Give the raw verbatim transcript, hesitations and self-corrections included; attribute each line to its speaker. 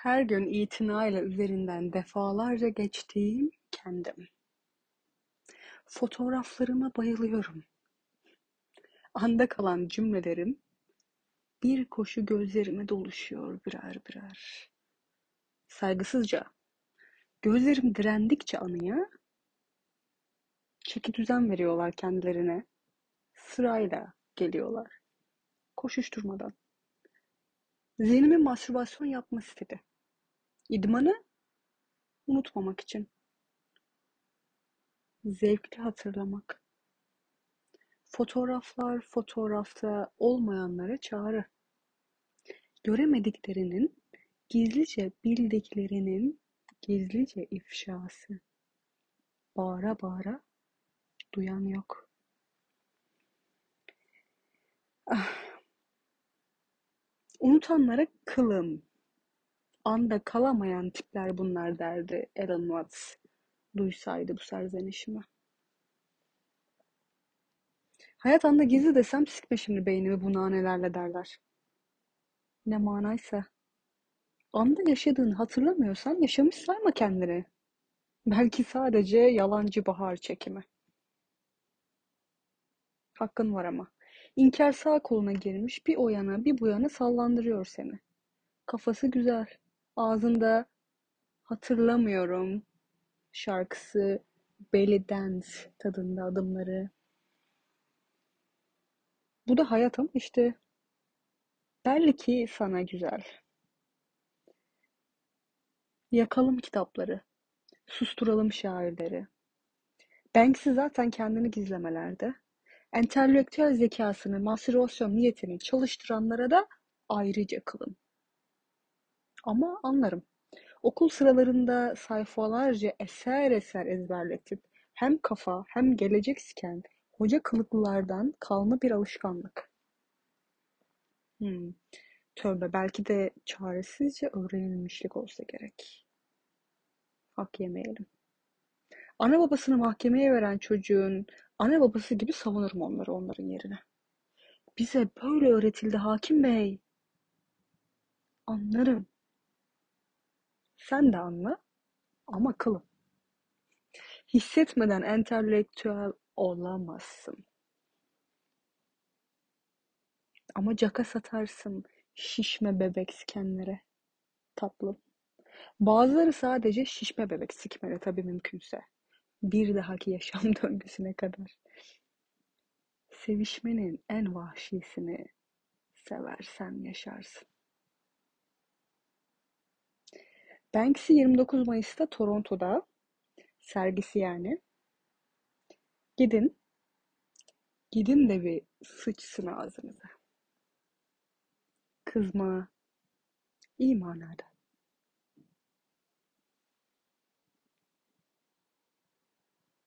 Speaker 1: Her gün itinayla üzerinden defalarca geçtiğim kendim. Fotoğraflarıma bayılıyorum. Anda kalan cümlelerim bir koşu gözlerime doluşuyor birer birer. Saygısızca, gözlerim direndikçe anıya, çeki düzen veriyorlar kendilerine. Sırayla geliyorlar, koşuşturmadan. Zihnimin mastürbasyon yapması istedi. İdmanı unutmamak için. Zevkli hatırlamak. Fotoğraflar fotoğrafta olmayanlara çağrı. Göremediklerinin, gizlice bildiklerinin gizlice ifşası. Bağıra bağıra duyan yok. Ah, unutanlara kılım. Anda kalamayan tipler bunlar derdi Alan Watts. Duysaydı bu serzenişimi. Hayat anda gizli desem sikme şimdi beynimi bu nanelerle derler. Ne manaysa. Anda yaşadığını hatırlamıyorsan yaşamış sayma kendini. Belki sadece yalancı bahar çekimi. Hakkın var ama. İnkar sağ koluna girmiş bir o yana bir bu yana sallandırıyor seni. Kafası güzel. Ağzında hatırlamıyorum şarkısı, belly dance tadında adımları. Bu da hayat ama işte belli ki sana güzel. Yakalım kitapları, susturalım şairleri. Banksy zaten kendini gizlemelerde. Entelektüel zekasını, mastürbasyon niyetini çalıştıranlara da ayrıca kılın. Ama anlarım. Okul sıralarında sayfalarca eser eser ezberletip hem kafa hem gelecek siken hoca kılıklılardan kalma bir alışkanlık. Hmm, tövbe belki de çaresizce öğrenilmişlik olsa gerek. Hak yemeyelim. Ana babasını mahkemeye veren çocuğun ana babası gibi savunurum onları onların yerine. Bize böyle öğretildi hakim bey. Anlarım. Sen de anla ama kılın. Hissetmeden entelektüel olamazsın. Ama caka satarsın şişme bebek sikenlere tatlım. Bazıları sadece şişme bebek sikmeli tabii mümkünse. Bir dahaki yaşam döngüsüne kadar. Sevişmenin en vahşisini seversen yaşarsın. Banksy yirmi dokuz Mayıs'ta Toronto'da sergisi yani. Gidin, gidin de bir sıçsın ağzınıza. Kızma, iyi manada.